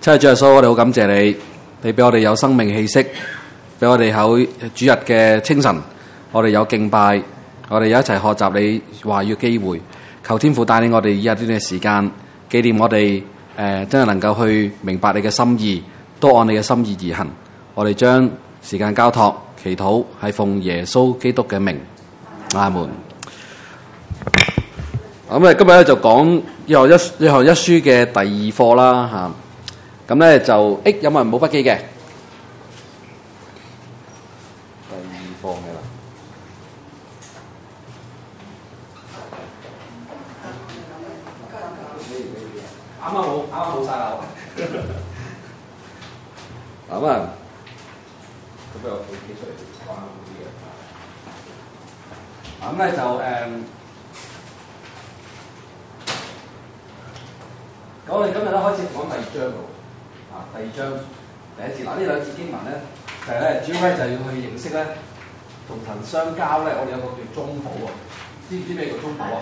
親愛主耶穌，我哋好感謝你，你俾我哋有生命氣息，俾我哋喺主日嘅清晨，我哋有敬拜，我哋有一齊學習你話語嘅機會。求天父帶領我哋以下呢段時間，紀念我哋真係能夠去明白你嘅心意，都按你嘅心意而行。我哋將時間交託祈禱，係奉耶穌基督嘅名，阿門。咁今日咧就講約翰一書嘅第二課啦嚇。咁咧就有冇人冇筆記嘅？第二課嘅啦，啱啱冇晒啦。咁啊，咁不如我企出嚟講下啲嘢。咁咧就我哋今日咧開始講第二章喎。第二章第一節，嗱呢兩節經文咧就係咧主要咧就係要去認識咧同神相交咧，我哋有個叫中保喎，知唔知咩叫中保啊？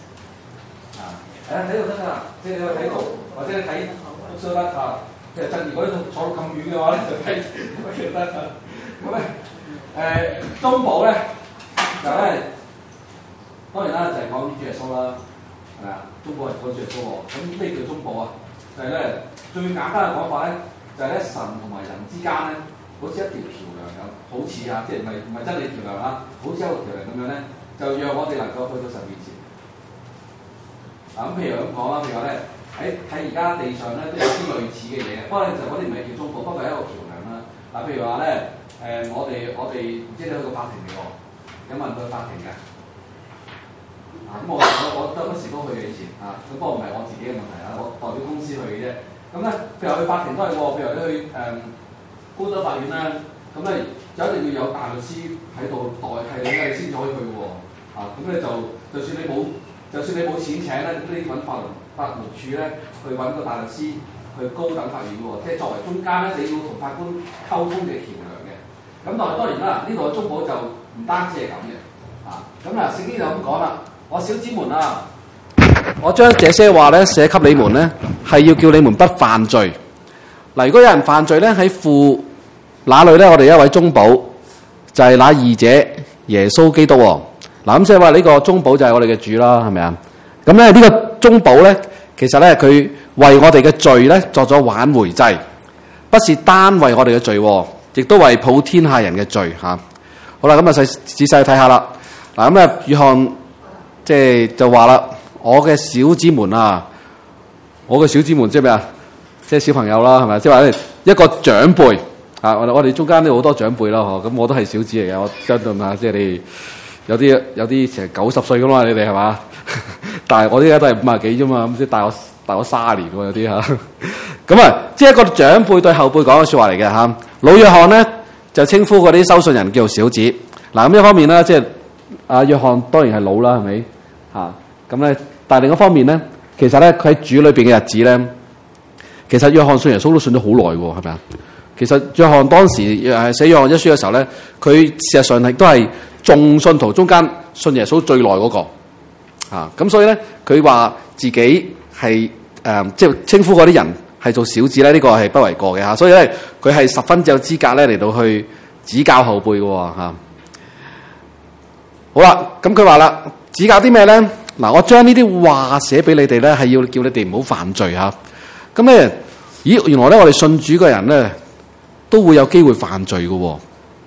睇到得㗎啦，即係你可以睇到，或者你睇都得啊。其實趁如果坐到咁遠嘅話咧，就睇乜嘢得啊？咁咧中保咧就咧當然啦，就係講主耶穌啦，係咪啊？中保係講主耶穌喎。咁咩叫中保啊？就係咧最簡單嘅講法咧，就係咧神同埋人之間咧，好似一條橋梁咁，好似啊，即係唔係真理橋梁啊，好似一個橋梁咁樣咧，就讓我哋能夠去到神面前。咁譬如咁講啦，譬如話咧喺而家地上咧都有啲類似嘅嘢，不過就嗰啲唔係叫中保，不過係一個橋梁啦。嗱，譬如話咧我哋唔知你去過法庭未喎？有冇人去法庭嘅？咁我得乜時都去嘅以前啊，咁不過唔係我自己嘅問題啊，我代表公司去嘅啫。咁咧，譬如去法庭都係喎，譬如你去高等法院咧，咁咧就一定要有大律師喺度代替你咧，先至可以去喎。咁咧就算你冇錢請咧，咁你揾法律處咧去揾個大律師去高等法院喎，即係作為中間咧，你要同法官溝通嘅橋梁嘅。咁但係當然啦，呢度嘅中保就唔單止係咁嘅。咁嗱，聖經就咁講啦。我小子們啊，我將這些話咧寫給你們咧，係要叫你們不犯罪。嗱，如果有人犯罪咧，喺父那裏咧，我哋一位中保就係那義者耶穌基督。嗱，咁即係話呢個中保就係我哋嘅主啦，係咪啊？咁咧呢個中保咧，其實咧佢為我哋嘅罪咧作咗挽回祭，不是單為我哋嘅罪，亦都為普天下人嘅罪嚇。好啦，咁啊仔細睇下啦。嗱，咁咧約翰就話啦，我嘅小子們啊，我嘅小子們即係咩啊？即係小朋友啦，係咪？即係話一個長輩啊！我哋中間都好多長輩啦，咁我都係小子嚟嘅，我相信啊，即係你有啲成90歲噶嘛，你哋係嘛？但係我依家都係50幾啫嘛，咁即係大我30年喎，有啲嚇。咁啊，即係一個長輩對後輩講嘅説話嚟嘅嚇。老約翰咧就稱呼嗰啲收信人叫做小子。嗱，咁一方面咧，即係阿約翰當然係老啦，係咪？咁咧，但係另一方面咧，其實咧佢喺主裏邊嘅日子咧，其實約翰信耶穌都信咗好耐喎，係咪啊？其實約翰當時寫約翰一書嘅時候咧，佢事實上係都係眾信徒中間信耶穌最耐嗰個。咁所以咧，佢話自己係即係稱呼嗰啲人係做小子咧，呢個係不為過嘅嚇。所以咧，佢係十分之有資格咧嚟到去指教後輩嘅喎嚇。好啦，咁佢話啦，指教啲咩咧？嗱，我將呢啲話寫俾你哋咧，係要叫你哋唔好犯罪嚇。咁咧，咦，原來咧我哋信主嘅人咧都會有機會犯罪嘅喎。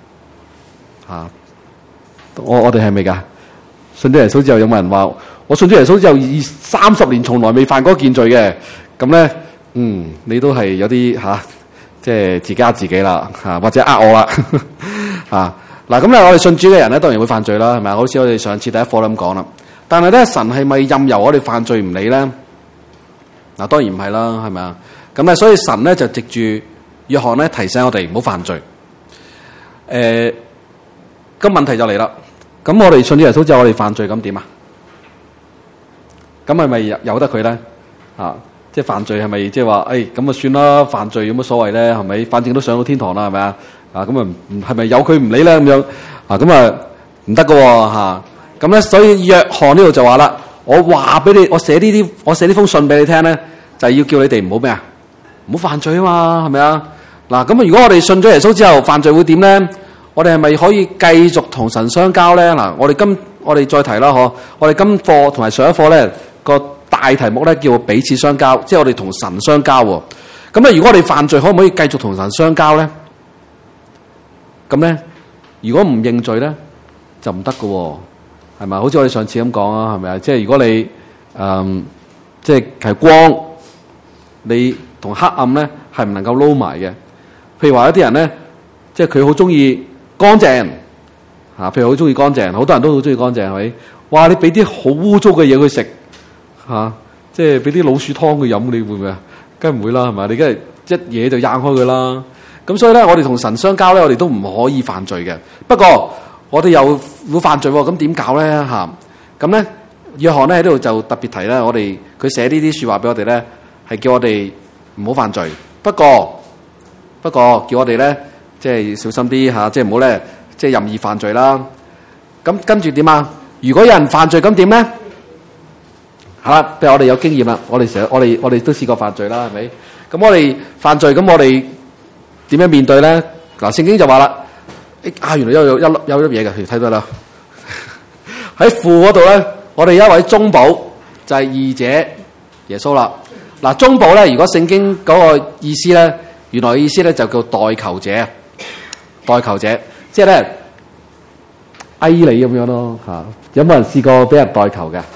我哋係咪㗎？信咗耶穌之後有冇人話我信咗耶穌之後30年從來未犯過件罪嘅？咁咧，你都係有啲即係自家自己啦或者我啦嗱，咁咧我哋信主嘅人咧當然會犯罪啦，係咪啊？好似我哋上次第一課咁講啦。但係咧，神係咪任由我哋犯罪唔理咧？嗱，當然唔係啦，係咪啊？咁咧，所以神咧就藉住約翰咧提醒我哋唔好犯罪。咁問題就嚟啦。咁我哋信咗耶穌之後，我哋犯罪咁點啊？咁係咪由得佢咧？即係犯罪係咪即係話咁啊算啦？犯罪有乜所謂咧？係咪？反正都上到天堂啦，係咪啊？咁啊係咪由佢唔理咧？咁樣咁啊唔得噶喎。咁咧，所以約翰呢度就話啦，我話俾你，我寫呢封信俾你聽咧，就係要叫你哋唔好咩啊？ 唔好犯罪啊嘛，係咪啊？嗱，咁如果我哋信咗耶穌之後犯罪會點咧？我哋係咪可以繼續同神相交咧？嗱，我哋再提啦，我哋今課同埋上一課咧個大題目咧叫彼此相交，即係我哋同神相交喎。咁咧，如果我哋犯罪，可唔可以繼續同神相交咧？咁咧，如果唔認罪咧，就唔得㗎喎，係咪？好似我哋上次咁講啊，係咪啊？即係如果你即係光，你同黑暗咧係唔能夠撈埋嘅。譬如話有啲人咧，即係佢好中意乾淨嚇，譬如好中意乾淨，好多人都好中意乾淨，係咪？哇！你俾啲好污糟嘅嘢佢食嚇，即係俾啲老鼠湯佢飲，你會唔會啊？梗係唔會啦，係咪？你梗係一嘢就扔開佢啦。咁所以咧，我哋同神相交咧，我哋都唔可以犯罪嘅。不過我哋又會犯罪喎，咁點搞咧嚇？咁咧，約翰咧喺呢度就特別提咧，佢寫呢啲説話俾我哋咧，係叫我哋唔好犯罪。不過叫我哋咧，即係小心啲嚇，即係唔好咧，即係任意犯罪啦。咁跟住點啊？如果有人犯罪，咁點咧？係啦，譬如我哋有經驗啦，我哋都試過犯罪啦，係咪？咁我哋犯罪，咁我哋點樣面對咧？嗱，聖經就話啦，原來有粒嘢嘅，睇到啦。喺父嗰度咧，我哋有一位中保，就係義者耶穌啦。嗱，中保咧，如果聖經嗰個意思咧，原來嘅意思咧就叫代求者，代求者，即係咧翳你咁樣咯嚇。有冇人試過俾人代求嘅？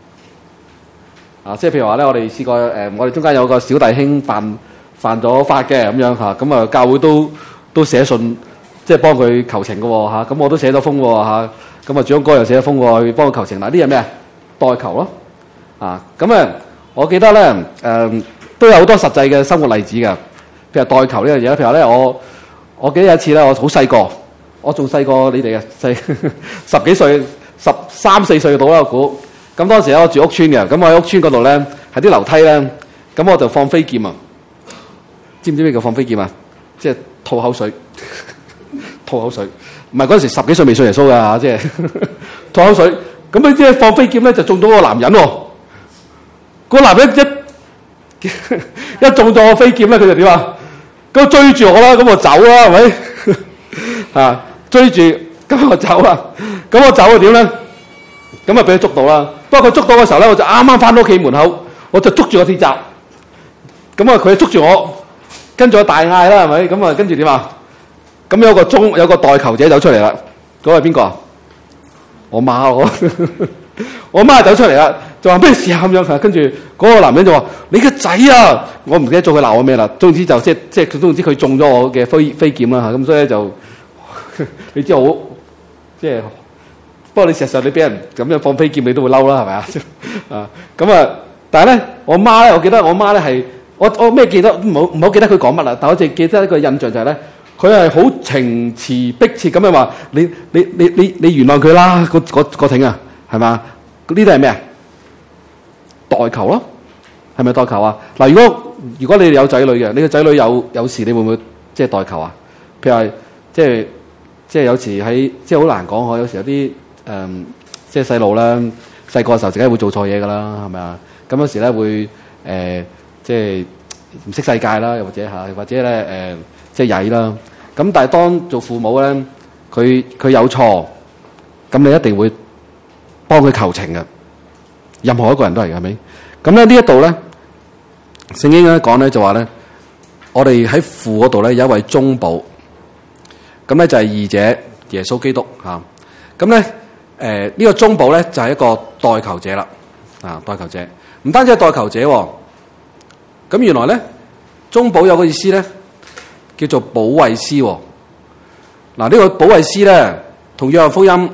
即係譬如話咧，我哋試過我哋中間有個小弟兄犯咗法嘅咁樣嚇，咁啊教會都寫信，即係幫佢求情嘅喎嚇，咁我都寫咗封喎嚇，咁啊長哥又寫咗封喎，去幫佢求情。嗱，呢係咩啊？代求咯，咁啊，我記得咧都有好多實際嘅生活例子嘅，譬如代求呢樣嘢。譬如話咧，我記得有一次咧，我好細個，我仲細過你哋嘅，細10幾歲，13、14歲到啦，我估。咁當時咧我住屋村嘅，咁我喺屋村嗰度咧，喺啲樓梯咧，咁我就放飛劍啊！知唔知咩叫放飛劍啊？即係吐口水，吐口水。唔係嗰陣時10幾歲未信耶穌㗎，即係吐口水。咁你即係放飛劍咧，就中咗個男人喎。個男人一中咗個飛劍咧，佢就點啊？咁追住我啦，咁我走啦，係咪？追住，咁我走啦。咁我走啊點咧？咁啊俾佢捉到啦。不過佢捉到嘅時候咧，我就啱啱翻到屋企門口，我就捉住個鐵閘。咁啊佢捉住我，跟住我大嗌啦，係咪？咁啊跟住點啊？咁有個代求者走出嚟啦。嗰個係邊個啊？我媽我媽走出嚟啦，就話咩事啊咁樣。跟住嗰個男人就話：你個仔啊！我唔記得咗佢鬧我咩啦。總之就即係總之佢中咗我嘅飛劍啦嚇。咁所以就你知我即係。不過你事實上你俾人咁樣放飛劍，你都會嬲啦，係咪啊？咁啊，但係咧，我媽咧，我記得我媽咧係我咩記得唔好記得佢講乜啦，但我淨係記得一個印象就係咧，佢係好情辭迫切咁樣話：你原諒佢啦，個挺啊，係嘛？呢啲係咩啊？代求咯，係咪代求啊？嗱，如果你哋有仔女嘅，你個仔女有事，你會唔會即係代求啊？譬如話即係有時喺即係好難講，有時有啲。即係細路啦，細個嘅時候自己會做錯嘢噶啦，係咪啊？咁有時咧會即係唔識世界啦，又或者咧即係曳啦。咁但係當做父母咧，佢有錯，咁你一定會幫佢求情嘅。任何一個人都係，係咪？咁咧呢一度咧，聖經咧講咧就話咧，我哋喺父嗰度咧有一位中保，咁咧就係義者耶穌基督嚇。咁咧。呢個中保咧就係一個代求者啦，代求者唔單止係代求者喎，咁原來咧中保有個意思咧叫做保惠師喎。嗱，呢個保惠師咧同約翰福音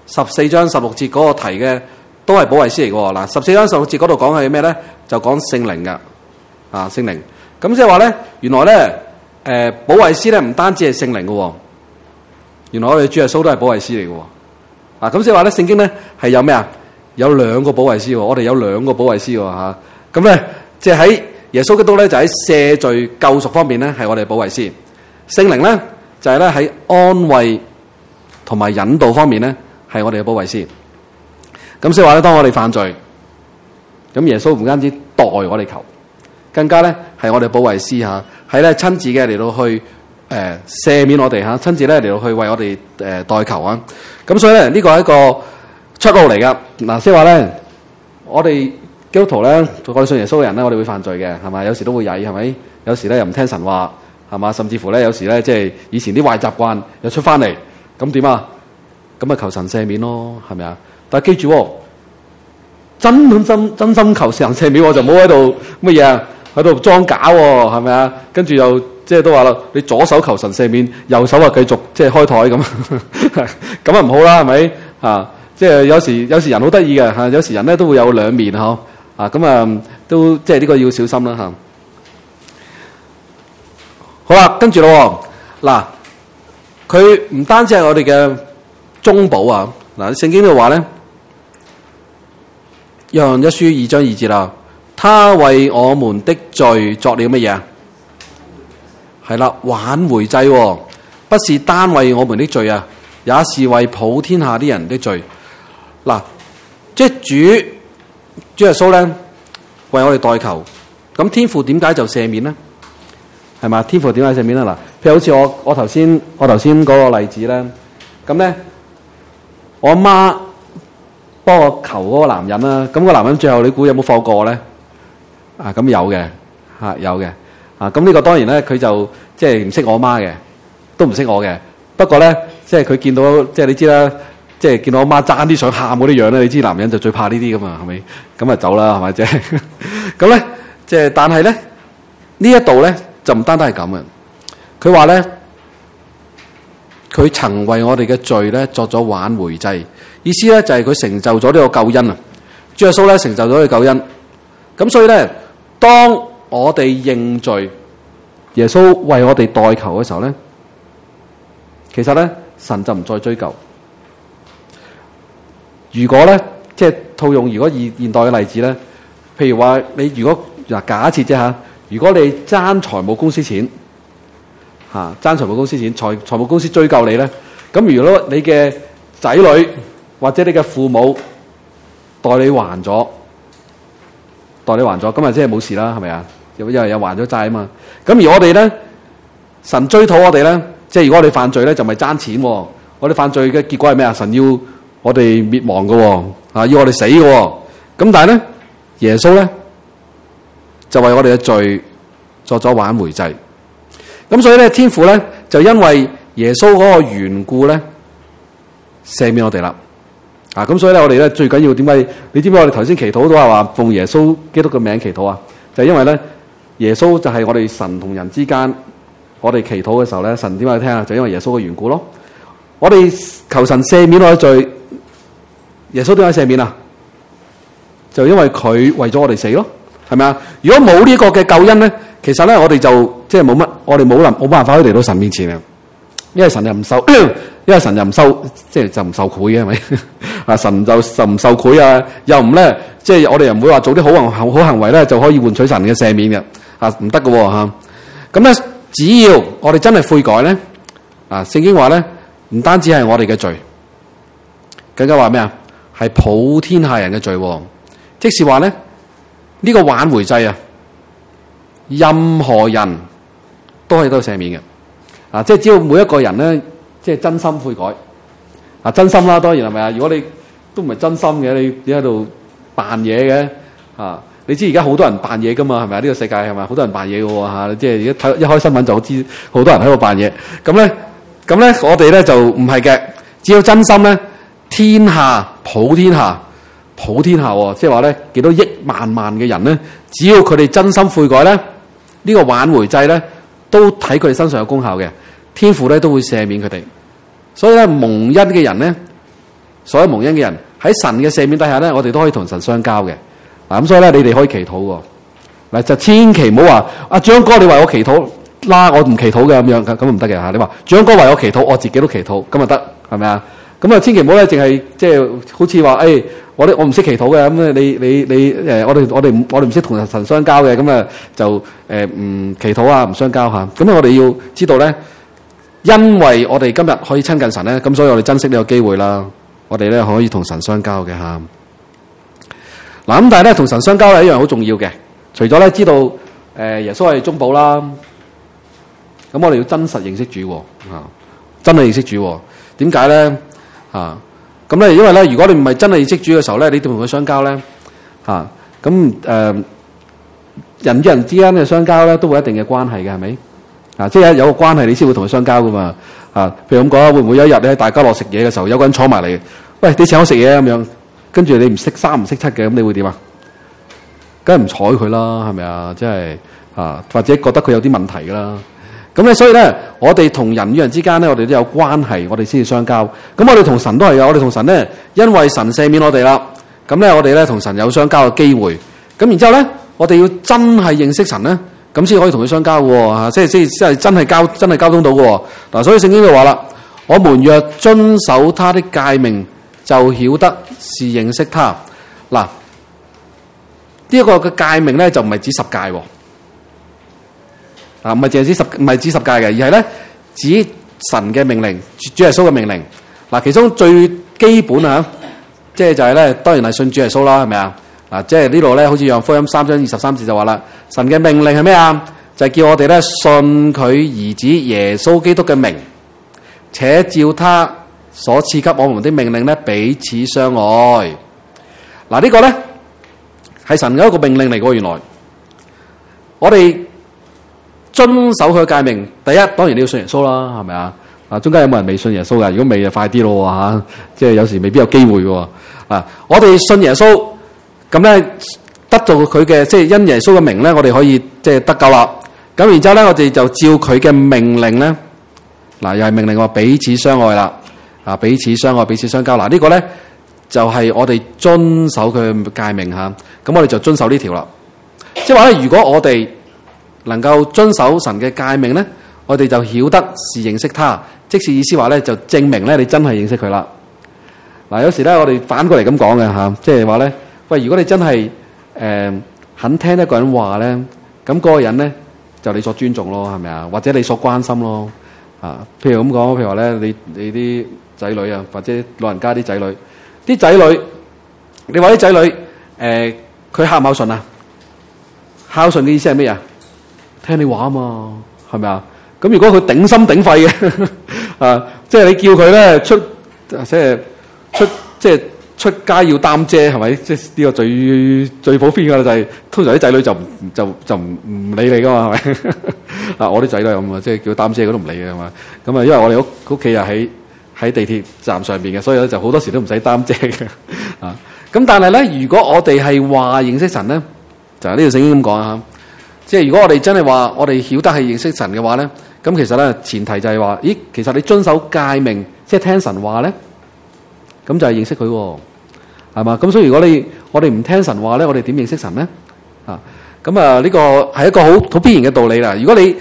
14章16節嗰個提嘅都係保惠師嚟嘅喎。嗱，14章16節嗰度講係咩咧？就講聖靈嘅，聖靈。咁即係話咧，原來咧保惠師咧唔單止係聖靈嘅喎，原來我哋主耶穌都係保惠師嚟嘅喎。咁即係話咧，聖經咧係有咩啊？有2個保惠師喎，我哋有2個保惠師喎嚇。咁咧，即係喺耶穌基督咧，就喺赦罪救贖方面咧，係我哋保惠師。聖靈咧就係咧喺安慰同埋引導方面咧，係我哋嘅保惠師。咁所以話咧，當我哋犯罪，咁耶穌唔單止代我哋求， 更加咧係我哋保惠師嚇，係咧親自嘅嚟到去赦免我哋嚇，親自咧嚟到去為我哋代求啊！咁所以咧呢個係一個出路嚟噶。嗱，即係話咧，我哋基督徒咧，我哋信耶穌嘅人咧，我哋會犯罪嘅，係咪？有時都會曳，係咪？有時咧又唔聽神話，係嘛？甚至乎咧有時咧即係以前啲壞習慣又出翻嚟，咁點啊？咁啊求神赦免咯，係咪啊？但係記住喎，真心求神赦免，我就唔好喺度乜嘢啊，喺度裝假喎，係咪啊？跟住又即係都話啦，你左手求神赦免，右手啊繼續即係開台咁，咁啊唔好啦，係咪啊？即係有時人好得意嘅嚇，有時人咧都會有兩面嗬啊，咁啊都即係呢個要小心啦嚇。好啦，跟住咯嗱，佢唔單止係我哋嘅中保啊，嗱聖經呢度話咧，約翰一書2章2節啦，他為我們的罪作了乜嘢啊？係啦，挽回祭，不是單為我們的罪啊，也是為普天下啲人的罪。嗱，即係主耶穌咧為我哋代求，咁天父點解就赦免咧？係嘛？天父點解赦免咧？嗱，譬如好似我頭先嗰個例子咧，咁咧我阿媽幫我求嗰個男人啦，咁個男人最後你估有冇放過我咧？啊，咁有嘅嚇，有嘅啊，咁呢個當然咧佢就即係唔識我媽嘅，都唔識我嘅。不過咧，即係佢見到即係你知啦。即係見到我媽爭啲想喊嗰啲樣咧，你知男人就最怕呢啲噶嘛，係咪？咁啊走啦，係咪啫？咁咧，即係但係咧呢一度咧就唔單單係咁嘅。佢話咧，佢曾為我哋嘅罪咧作咗挽回祭，意思咧就係佢成就咗呢個救恩啊！主耶穌咧成就咗呢個救恩。咁所以咧，當我哋認罪，耶穌為我哋代求嘅時候咧，其實咧神就唔再追究。如果咧，即係套用如果現代嘅例子咧，譬如話你如果嗱假設啫嚇，如果你爭財務公司錢嚇，爭財務公司錢，財務公司追究你咧，咁如果你嘅仔女或者你嘅父母代你還咗，咁啊即係冇事啦，係咪啊？因為有還咗債啊嘛。咁而我哋咧，神追討我哋咧，即係如果我哋犯罪咧，就咪爭錢喎。我哋犯罪嘅結果係咩啊？神要我哋滅亡嘅喎，要我哋死嘅喎。咁但係咧，耶穌咧就為我哋嘅罪作咗挽回祭。咁所以咧，天父咧就因為耶穌嗰個緣故咧赦免我哋啦。咁所以咧，我哋咧最緊要點解？你知唔知我哋頭先祈禱都係話奉耶穌基督嘅名祈禱啊？就係因為咧，耶穌就係我哋神同人之間，我哋祈禱嘅時候咧，神點解聽啊？就因為耶穌嘅緣故咯。我哋求神赦免我嘅罪。耶穌點解赦免啊？就因為佢為咗我哋死咯，係咪啊？如果冇呢個嘅救恩咧，其實咧我哋就即係冇乜，我哋冇辦法可以嚟到神面前啊。因為神又唔受，即係就唔受賄嘅，係咪？啊，神就唔受賄啊，又唔咧，即係我哋又唔會話做啲好行為咧就可以換取神嘅赦免嘅，啊，唔得嘅吓。咁咧，只要我哋真係悔改咧，啊，聖經話咧，唔單止係我哋嘅罪，更加話咩啊？係普天下人嘅罪，即是話咧呢個挽回祭啊，任何人都可以得到赦免嘅，啊，即係只要每一個人咧，即係真心悔改，啊，真心啦，當然係咪啊？如果你都唔係真心嘅，你喺度扮嘢嘅，啊，你知而家好多人扮嘢噶嘛，係咪啊？呢個世界係咪好多人扮嘢嘅喎嚇？即係而家一開新聞就知好多人喺度扮嘢，咁咧我哋咧就唔係嘅，只要真心咧。天下普天下喎，即係話咧幾多億萬嘅人咧，只要佢哋真心悔改咧，呢個挽回祭咧都喺佢哋身上有功效嘅，天父咧都會赦免佢哋。所以咧蒙恩嘅人咧，所有蒙恩嘅人喺神嘅赦免底下咧，我哋都可以同神相交嘅。嗱，咁所以咧你哋可以祈禱喎。嗱，就千祈唔好話阿張哥你為我祈禱啦，我唔祈禱嘅咁唔得嘅嚇。你話張哥為我祈禱，我自己都祈禱，咁就得，係咪啊？咁啊，千祈唔好咧，淨係即係好似話，我唔識祈禱嘅，咁你我哋唔識同神相交嘅，咁啊就唔祈禱啊，唔相交嚇。咁我哋要知道咧，因為我哋今日可以親近神咧，咁所以我哋珍惜呢個機會啦，我哋咧可以同神相交嘅嚇。嗱，咁但係咧同神相交係一樣好重要嘅，除咗咧知道耶穌係中保啦。咁我哋要真實認識主喎，真係認識主喎。點解咧？咁咧，因為咧，如果你唔係真係認識主嘅時候咧，你點同佢相交咧？人與人之間嘅相交咧，都會有一定嘅關係嘅，係咪？即係有個關係，你先會同佢相交噶嘛。譬如咁講，會唔會有一日咧，大家落食嘢嘅時候，有個人坐埋嚟，喂，你請我食嘢咁樣，跟住你唔識三唔識七嘅，咁你會點啊？梗係唔睬佢啦，係咪啊？即係或者覺得佢有啲問題噶啦。咁咧，所以咧，我哋同人與人之間咧，我哋都有關係，我哋先至相交。咁我哋同神都係有，我哋同神咧，因為神赦免我哋啦，咁咧，我哋咧同神有相交嘅機會。咁然之後咧，我哋要真係認識神咧，咁先可以同佢相交喎。即係真係交通到嘅。嗱，所以聖經就話啦，我們若遵守他的誡命，就曉得是認識他。嗱，呢一個嘅誡命咧，就唔係指十誡喎。唔係淨係指十誡嘅，而係咧指神嘅命令，主耶穌嘅命令。嗱，其中最基本即係就係咧，當然係信主耶穌啦，係咪啊？即係呢度咧，好似約翰福音3章23節就話啦，神嘅命令係咩啊？就係叫我哋咧信佢兒子耶穌基督嘅名，且照他所賜給我們的命令咧彼此相愛。嗱，呢個咧係神嘅一個命令嚟嘅。原來我哋遵守佢嘅誡命，第一當然你要信耶穌啦，係咪啊？中間有冇人未信耶穌噶？如果未就快啲咯嚇，即係有時未必有機會嘅。我哋信耶穌，咁咧得到佢嘅即係因耶穌嘅名咧，我哋可以即係得救啦。咁然之後咧，我哋就照佢嘅命令咧，又係命令話彼此相愛啦，彼此相愛，彼此相交。呢個咧就係我哋遵守佢嘅誡命嚇。咁我哋就遵守呢條啦。即係話咧，如果我哋能夠遵守神嘅誡命咧，我哋就曉得是認識他，即是意思話咧，就證明咧你真係認識佢啦。有時咧我哋反過嚟咁講嘅嚇，即係話咧，喂，如果你真係肯聽一個人話咧，咁嗰個人咧就你所尊重咯，係咪啊？或者你所關心咯，譬如咁講，譬如話咧，你啲仔女啊，或者老人家啲仔女，你話啲仔女佢孝唔孝順啊？孝順嘅意思係咩啊？聽你話啊嘛，係咪啊？咁如果佢頂心頂肺嘅，即係你叫佢咧即係出街要擔遮，係咪？即係呢個最普遍噶啦，就係通常啲仔女就唔理你噶嘛，係咪？我啲仔女咁啊，即係叫擔遮，佢都唔理嘅嘛。咁因為我哋屋企又喺地鐵站上邊嘅，所以咧就好多時都唔使擔遮嘅。咁但係咧，如果我哋係話認識神咧，就係呢條聖經咁講啊。即係如果我哋真係話我哋曉得係認識神嘅話咧，咁其實咧前提就係話，咦，其實你遵守誡命，即係聽神話咧，咁就係認識佢喎，係嘛？咁所以如果我哋唔聽神話咧，我哋點認識神咧？咁呢個係一個好必然嘅道理啦。如果你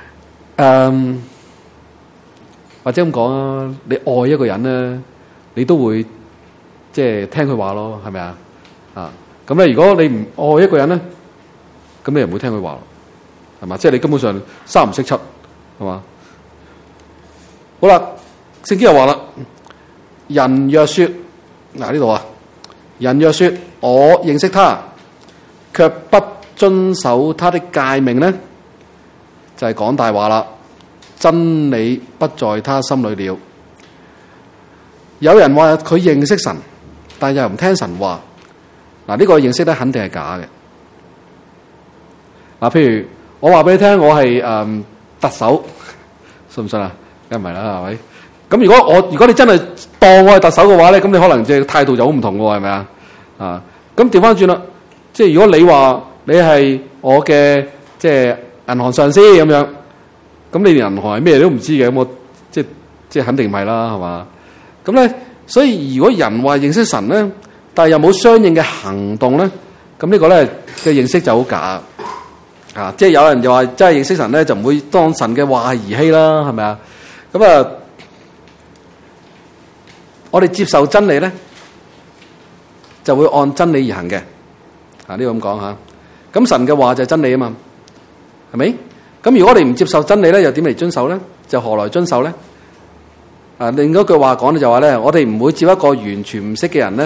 或者咁講啊，你愛一個人咧，你都會即係聽佢話咯，係咪啊？咁咧如果你唔愛一個人咧，咁你又唔會聽佢話，係嘛？即係你根本上三唔識七，係嘛？好啦，聖經又話啦，人若說呢度人若說我認識他，卻不遵守他的誡命咧，就係講大話啦。真理不在他心裏了。有人話佢認識神，但又唔聽神話。呢個認識咧肯定係假嘅。譬如我話俾你聽，我係特首，信唔信啊？梗唔係啦，係咪？咁如果你真係當我係特首嘅話咧，咁你可能即係態度就好唔同嘅，係咪啊？咁調翻轉啦，即係如果你話你係我嘅即係銀行上司咁樣，咁你連銀行係咩都唔知嘅，咁我即係肯定唔係啦，係嘛？咁咧，所以如果人話認識神咧，但係又冇相應嘅行動咧，咁呢個咧嘅認識就好假。即係有人就話真係認識神咧，就唔會當神嘅話兒戲啦，係咪啊？咁我哋接受真理咧，就會按真理而行嘅。呢個咁講吓。咁神嘅話就係真理啊嘛，係咪？咁如果我哋唔接受真理咧，又點嚟遵守咧？就何來遵守咧？另一句話講咧就話咧，我哋唔會照一個完全唔識嘅人咧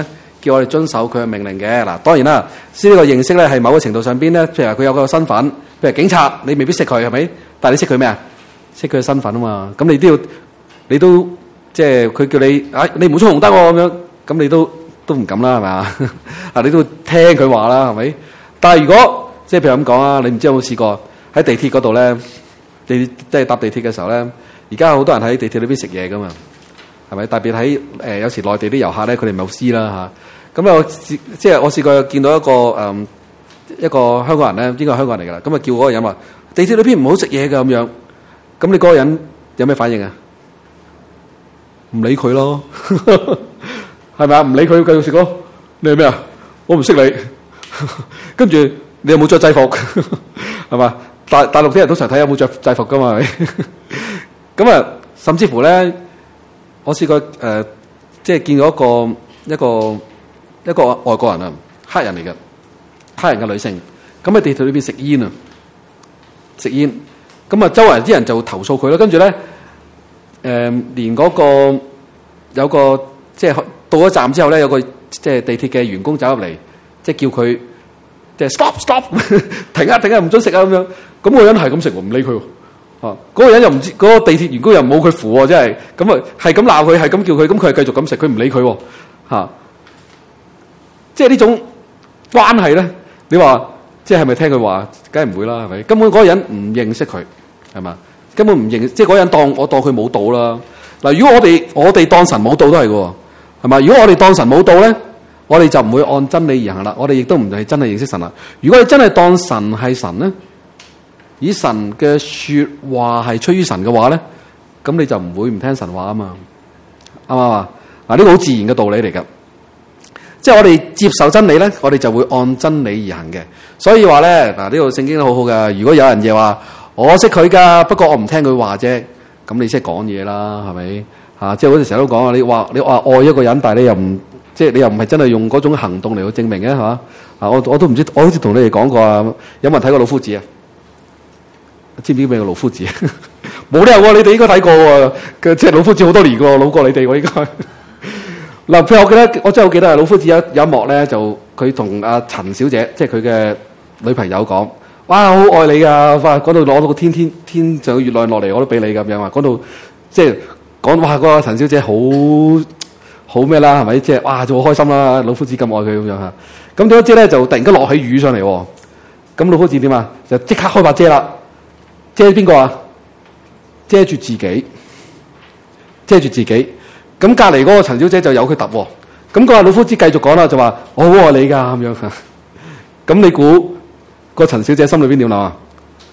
叫我哋遵守佢嘅命令嘅。嗱，當然啦，先呢個認識咧係某個程度上邊咧，譬如話佢有個身份，譬如警察，你未必識佢係咪？但係你識佢咩啊？識佢嘅身份啊嘛。咁你都即係佢叫你你唔好衝紅燈喎咁樣，咁你都唔敢啦係咪啊？啊你都聽佢話啦係咪？但係如果即係譬如咁講啊，你唔知有冇試過喺地鐵嗰度咧，即係搭地鐵嘅時候咧，而家好多人喺地鐵裏邊食嘢噶嘛。係咪？特別喺有時內地啲遊客咧，佢哋咪好知啦嚇。咁我試過見到一個香港人咧，應該係香港人嚟㗎啦。咁啊叫嗰個人話：地鐵裏邊唔好食嘢㗎咁樣。咁你嗰個人有咩反應啊？唔理佢咯，係咪啊？唔理佢繼續食咯。你係咩啊？我唔識你。跟住你有冇着制服？係嘛？大陸啲人通常睇有冇着制服㗎嘛？係咪？咁啊，甚至乎咧。我試過即係見到一個外國人啊，黑人嚟嘅，黑人嘅女性，咁喺地鐵裏邊食煙啊，食煙，咁啊周圍啲人就投訴佢啦，跟住咧連嗰個有個即係到咗站之後咧，有個即係地鐵嘅員工走入嚟，即係叫佢即係 stop 停啊唔准食啊咁樣，咁個人係咁食喎，唔理佢喎。嗰個人又唔知，嗰個地鐵員工又冇佢扶喎，真係咁啊，係咁鬧佢，係咁叫佢，咁佢係繼續咁食，佢唔理佢喎，即係呢種關係咧，你話即係咪聽佢話？梗係唔會啦，係咪？根本嗰個人唔認識佢，係嘛？根本唔認，即係嗰個人當佢冇到啦。嗱，如果我哋當神冇到都係嘅，係嘛？如果我哋當神冇到咧，我哋就唔會按真理而行啦。我哋亦都唔係真係認識神啦。如果你真係當神係神咧，以神嘅說話係出於神嘅話咧，咁你就唔會唔聽神話啊嘛，啱唔啱啊？嗱，呢個好自然嘅道理嚟噶，即係我哋接受真理咧，我哋就會按真理而行嘅。所以話咧，嗱，呢個聖經都好好噶。如果有人嘢話我識佢噶，不過我唔聽佢話啫，咁你即係講嘢啦，係咪？即係好似成日都講啊，你話愛一個人，但係你又唔即係你又唔係真係用嗰種行動嚟去證明嘅，係嘛？我都唔知，我好似同你哋講過啊，有冇人睇過老夫子啊？知唔知咩叫老夫子？冇理由喎，你哋應該睇過喎。即係老夫子好多年喎，老過你哋喎應該。嗱，譬如我真係好記得，老夫子有一幕咧，就佢同阿陳小姐，即係佢嘅女朋友講：哇，好愛你㗎！哇，嗰度攞到個天上月亮落嚟，我都俾你咁樣啊！嗰度即係講哇，嗰個陳小姐好咩啦？係咪？即係哇，就好開心啦！老夫子咁愛佢咁樣嚇。咁點知咧就突然間落起雨上嚟喎。咁老夫子點啊？就即刻開把遮啦。遮邊個啊？遮住自己。咁隔離嗰個陳小姐就有佢揼喎。咁個老夫子繼續講啦，就話我好愛你㗎咁樣。咁你估個陳小姐心裏邊點諗啊？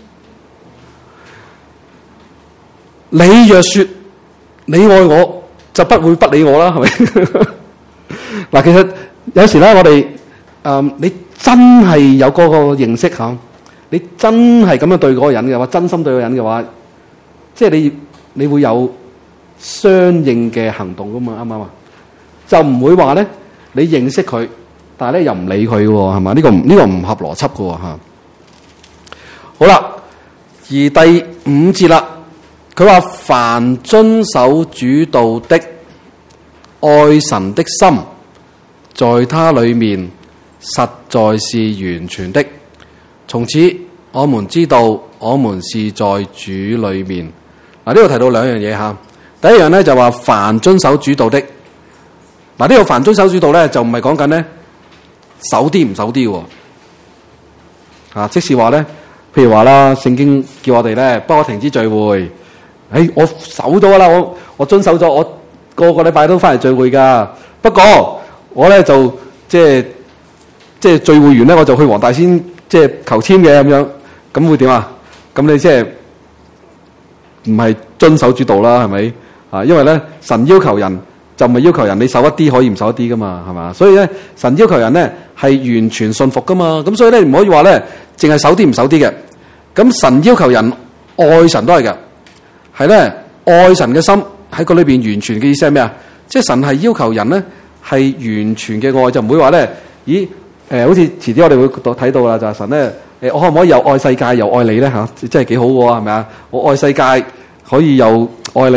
你若說你愛我，就不會不理我啦，係咪？嗱，其實有時咧，我哋你真係有嗰個認識嚇。你真係咁樣對嗰個人嘅話，真心對嗰個人嘅話，即係你會有相應嘅行動噶嘛？啱唔啱啊？就唔會話咧，你認識佢，但係咧又唔理佢嘅喎，係嘛？呢個唔合邏輯嘅喎嚇。好啦，而第5節啦，佢話凡遵守主道的，愛神的心，在他裡面實在是完全的。從此我們知道我們是在主裏面。嗱，呢度提到兩樣嘢嚇。第一樣咧就話凡遵守主道的。嗱，呢個凡遵守主道咧就唔係講緊咧守啲唔守啲喎。即是話咧，譬如話啦，聖經叫我哋咧幫我停止聚會。我守咗啦，我遵守咗，我個個禮拜都翻嚟聚會㗎。不過我咧就即係聚會完咧，我就去黃大仙。即係求簽嘅咁樣，咁會點啊？咁你即係唔係遵守主道啦？係咪？因為咧神要求人就唔係要求人你守一啲可以唔守一啲噶嘛，係嘛？所以咧神要求人咧係完全信服噶嘛。咁所以咧唔可以話咧淨係守啲唔守啲嘅。咁神要求人愛神都係嘅，係咧愛神嘅心喺個裏邊完全嘅意思係咩啊？即係神係要求人咧係完全嘅愛，就唔會話咧，咦？好似遲啲我哋會睇到啦，就係神咧，我可唔可以又愛世界又愛你咧嚇？真係幾好喎，係咪啊？我愛世界可以又愛你，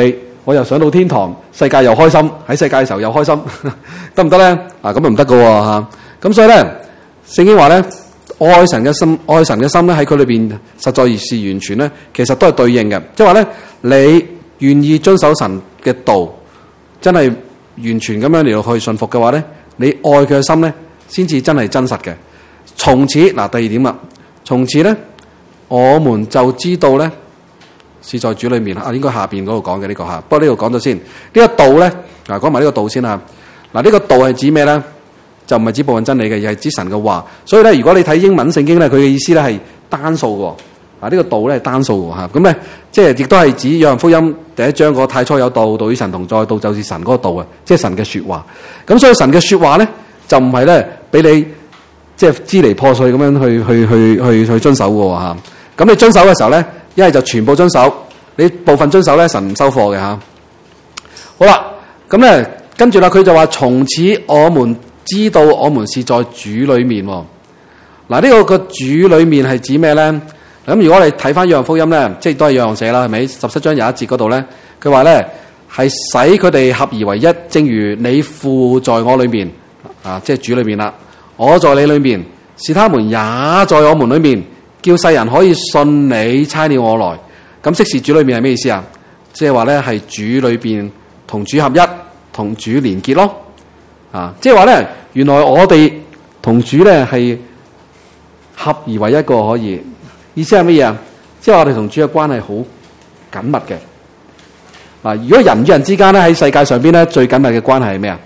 我又上到天堂，世界又開心，喺世界嘅時候又開心，得唔得咧？咁又唔得㗎喎嚇。咁所以咧，聖經話咧，愛神嘅心咧喺佢裏邊實在是完全咧，其實都係對應嘅，即係話咧，你願意遵守神嘅道，真係完全咁樣嚟到去信服嘅話咧，你愛佢嘅心咧，先至真係真實嘅。從此嗱，第二點啦，從此咧，我們就知道咧，是在主裏面應該下邊嗰度講嘅呢個嚇，不過呢度講咗先。呢個道咧，講埋呢個道先嚇。嗱，呢個道係指咩咧？就唔係指部分真理嘅，而係指神嘅話。所以咧，如果你睇英文聖經咧，佢嘅意思咧係單數嘅。呢個道咧係單數嘅嚇。咁咧，即係亦都係指約翰福音第1章個太初有道，道與神同在，道就是神嗰個道啊，即係神嘅説話。咁所以神嘅説話咧，就唔係咧俾你即係支離破碎咁樣去遵守嘅嚇。咁你遵守嘅時候咧，一係就全部遵守，你部分遵守咧，神唔收貨嘅嚇。好啦，咁咧跟住啦，佢就話從此我們知道我們是在主裏面。嗱，呢個主裏面係指咩咧？咁如果我哋睇翻約翰福音咧，即係都係約翰寫啦，係咪？17章有一節嗰度咧，佢話咧係使佢哋合而為一，正如你父在我裏面，即係主裏面啦，我在你裏面，是他們也在我們裏面，叫世人可以信你差了我來。咁即是主裏面係咩意思啊？即係話咧係主裏邊同主合一，同主連結咯。即係話咧，原來我哋同主咧係合而為一個可以。意思係乜嘢啊？即係我哋同主嘅關係好緊密嘅。嗱，如果人與人之間咧喺世界上邊咧最緊密嘅關係係咩啊？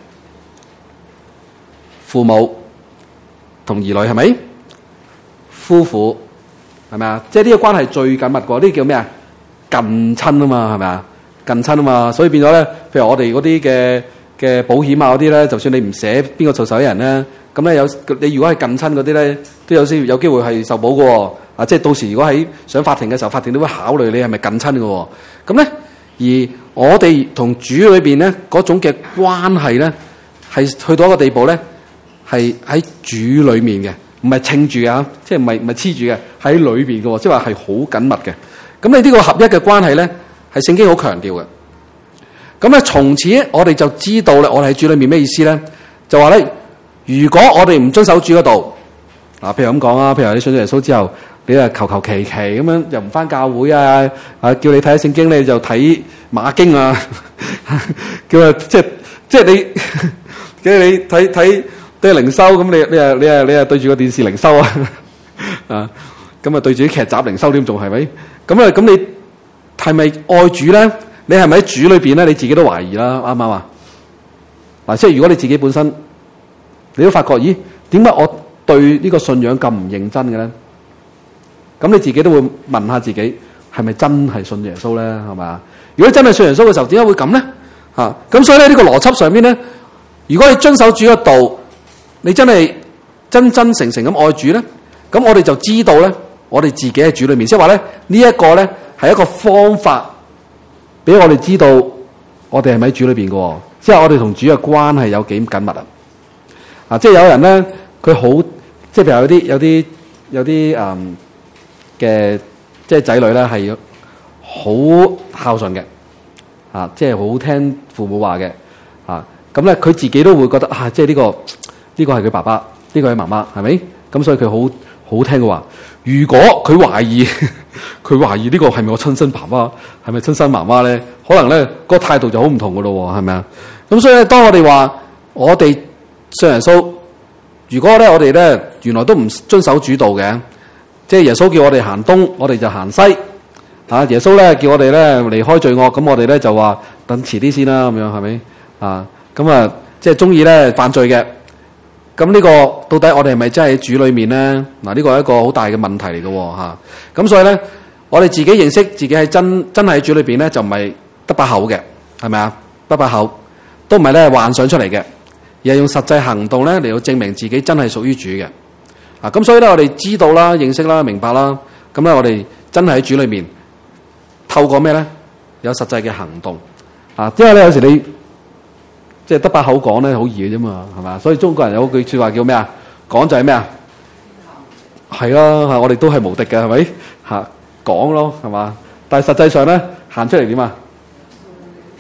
父母同兒女係咪？夫婦係咪啊？即係呢個關係最緊密嘅，呢叫咩啊？近親啊嘛，係咪啊？近親啊嘛，所以變咗咧，譬如我哋嗰啲嘅保險啊嗰啲咧，就算你唔寫邊個做受益人咧，咁咧你如果係近親嗰啲咧，都有機會係受保嘅。即係到時如果喺上法庭嘅時候，法庭都會考慮你係咪近親嘅。咁咧，而我哋同主裏邊咧嗰種嘅關係咧，係去到一個地步咧，係喺主裏面嘅，唔係稱住嘅，即係唔係黐住嘅，喺裏邊嘅，即係話係好緊密嘅。咁你呢個合一嘅關係咧，係聖經好強調嘅。咁咧，從此我哋就知道咧，我哋喺主裏面咩意思咧？就話咧，如果我哋唔遵守主嗰度，譬如咁講啊，譬如你信咗耶穌之後，你啊求其咁樣又唔返教會啊，叫你睇聖經你就睇馬經啊，叫啊即係你叫你睇靈修，咁你啊對住個電視靈修啊，咁啊對住啲劇集靈修點仲係咪？咁你係咪愛主咧？你係咪喺主裏邊咧？你自己都懷疑啦，啱唔啱啊？嗱，即係如果你自己本身你都發覺，咦，點解我對呢個信仰咁唔認真嘅咧？咁你自己都會問下自己，係咪真係信耶穌咧？係咪？如果你真係信耶穌嘅時候，點解會咁咧？咁所以咧呢個邏輯上邊咧，如果你遵守主嘅道，你真係真誠咁愛主咧，咁我哋就知道咧，我哋自己喺主裏面，即係話咧呢一個咧係一個方法，俾我哋知道我哋係咪喺主裏邊嘅，即係我哋同主嘅關係有幾緊密啊！即係有人咧，佢好即係譬如有啲嘅即係仔女咧係好孝順嘅，即係好聽父母話嘅，咁咧佢自己都會覺得即係呢個係佢爸爸，呢個係媽媽，係咪？咁所以佢好聽嘅話。如果佢懷疑呢個係咪我親生爸爸，係咪親生媽媽咧？可能咧個態度就好唔同噶咯，係咪啊？咁所以咧，當我哋話我哋信耶穌，如果咧我哋咧原來都唔遵守主道嘅。即係耶穌叫我哋行東，我哋就行西。耶穌咧叫我哋咧離開罪惡，咁我哋咧就話等遲啲先啦，咁樣係咪？咁即係中意咧犯罪嘅。咁呢個到底我哋係咪真係喺主裏面咧？嗱，呢個係一個好大嘅問題嚟嘅嚇。咁所以咧，我哋自己認識自己係真係喺主裏邊咧，就唔係得把口嘅，係咪啊？得把口都唔係咧幻想出嚟嘅，而係用實際行動咧嚟到證明自己真係屬於主嘅。咁所以咧，我哋知道啦、認識啦、明白啦，咁咧我哋真係喺主裏面，透過咩咧？有實際嘅行動。因為咧有時你即係得把口講咧，好易嘅啫嘛，係嘛？所以中國人有句説話叫咩啊？講就係咩啊？係啦，我哋都係無敵嘅，係咪？講咯，係嘛？但係實際上咧，行出嚟點啊？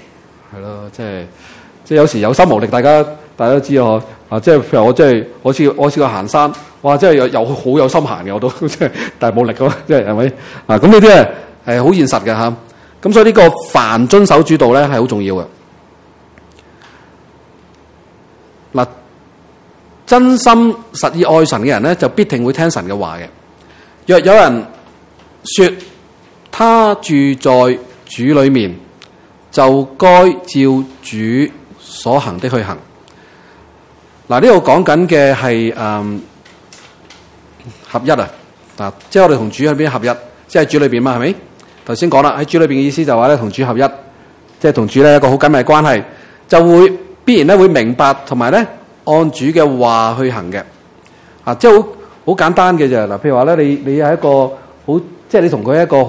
係咯，即係有時有心無力，大家都知啊，即係譬如我試過行山，哇！真係有好有心行嘅，我都即係，但係冇力㗎嘛，即係咪啊？咁呢啲咧係好現實嘅嚇。咁所以呢個凡遵守主道咧係好重要嘅。嗱，真心實意愛神嘅人咧，就必定會聽神嘅話嘅。若有人說他住在主裏面，就該照主所行的去行。嗱，呢度講緊嘅係合一啊！即係我哋同主喺邊合一，即係主裏邊嘛，係咪？頭先講啦，喺主裏邊嘅意思就話咧，同主合一，即係同主咧一個好緊密嘅關係，就會必然咧會明白同埋咧按主嘅話去行嘅。即係好簡單嘅啫。嗱，譬如話咧，你係一個好，即係你同佢係一個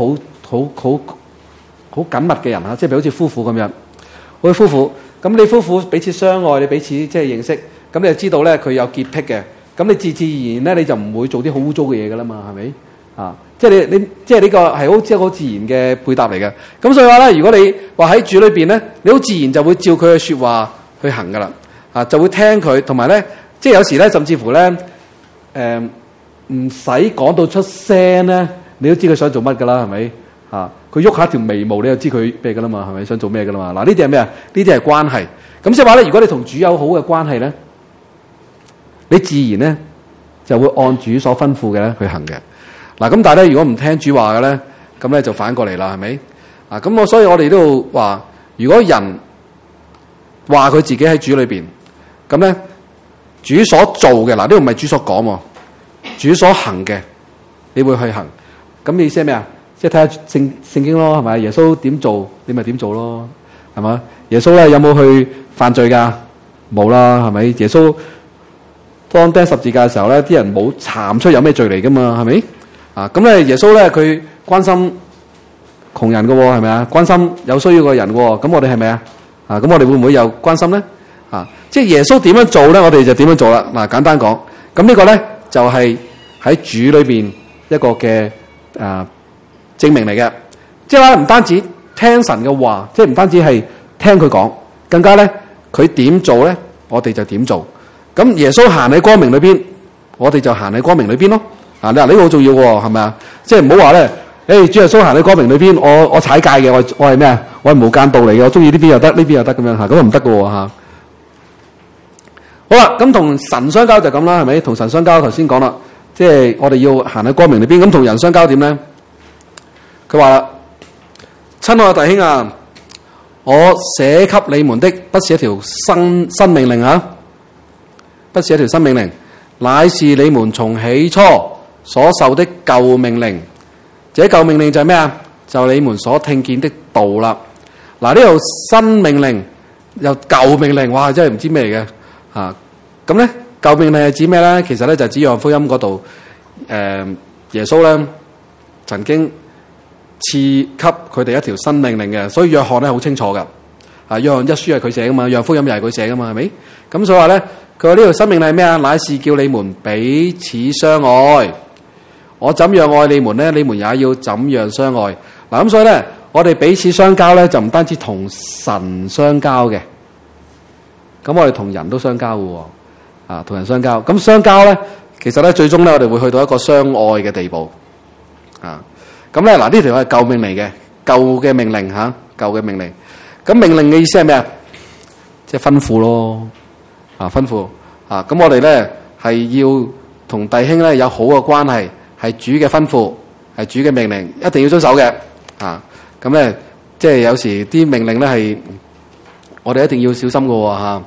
好緊密嘅人嚇，即係譬如好似夫婦咁樣，好似夫婦咁，你夫婦彼此相愛，你彼此即係認識，咁你就知道咧佢有潔癖嘅，咁你自然咧你就唔會做啲好污糟嘅嘢噶啦嘛，係咪？即係你即係呢個係即係好自然嘅配搭嚟嘅。咁所以話咧，如果你話喺主裏邊咧，你好自然就會照佢嘅説話去行噶啦，就會聽佢，同埋咧，即係有時咧，甚至乎咧，唔使講到出聲咧，你都知佢想做乜噶啦，係咪？佢喐下條眉毛，你就知佢咩噶啦嘛，係咪？想做咩噶啦嘛？嗱，呢啲係咩啊？呢啲係關係。咁即係話咧，如果你同主有好嘅關係咧，你自然咧就會按主所吩咐嘅咧去行嘅。嗱，咁但係咧，如果唔聽主話嘅咧，咁咧就反過嚟啦，係咪？咁所以我哋都要話，如果人話佢自己喺主裏邊，咁咧主所做嘅，嗱，呢度唔係主所講喎，主所行嘅，你會去行。咁你意思係咩啊？即係睇下聖經咯，係咪？耶穌點做，你咪點做咯，係嘛？耶穌咧有冇去犯罪㗎？冇啦，係咪？耶穌當釘十字架嘅時候咧，啲人冇查出有咩罪嚟㗎嘛，係咪？咁咧耶穌咧佢關心窮人㗎喎，係咪啊？關心有需要嘅人喎，咁我哋係咪啊？咁我哋會唔會有關心咧？即係耶穌點樣做咧，我哋就點樣做啦。嗱，簡單講，咁呢個咧就係喺主裏邊一個嘅證明嚟嘅，即係話唔單止聽神嘅話，即係唔單止係聽佢講，更加咧佢點做咧，我哋就點做。咁耶穌行喺光明裏邊，我哋就行喺光明裏邊咯。你話呢個好重要喎，係咪啊？即係唔好話咧，主耶穌行喺光明裏邊，我踩界嘅，我係咩啊？我係無間道嚟嘅，我中意呢邊又得，呢邊又得咁樣嚇，咁啊唔得嘅喎嚇。好啦，咁同神相交就咁啦，係咪？同神相交頭先講啦，即係我哋要行喺光明裏邊，咁同人相交點咧？佢話啦，親愛嘅弟兄啊，我寫給你們的不是一條新命令啊，不是一條新命令，乃是你們從起初所受的舊命令。這舊命令就係咩啊？就係你們所聽見的道啦。嗱，呢度新命令又舊命令，哇！真係唔知咩嚟嘅嚇。咁咧舊命令係指咩咧？其實咧就係指約翰福音嗰度，耶穌咧曾經賜給佢哋一條新命令嘅，所以約翰咧好清楚㗎。約翰一書係佢寫噶嘛，約翰福音又係佢寫噶嘛，係咪？咁所以話咧，佢話呢條新命令係咩啊？乃是叫你們彼此相愛。我怎樣愛你們咧，你們也要怎樣相愛。嗱，咁所以咧，我哋彼此相交咧，就唔單止同神相交嘅，咁我哋同人都相交嘅喎。同人相交，咁相交咧，其實咧最終咧，我哋會去到一個相愛嘅地步。咁咧嗱，呢條係舊命嚟嘅，舊嘅命令嚇，舊嘅命令。咁命令嘅意思係咩啊？即係吩咐咯，吩咐。咁我哋咧係要同弟兄咧有好嘅關係。係主嘅吩咐，係主嘅命令，一定要遵守嘅。咁咧，即係有時啲命令咧係我哋一定要小心嘅喎。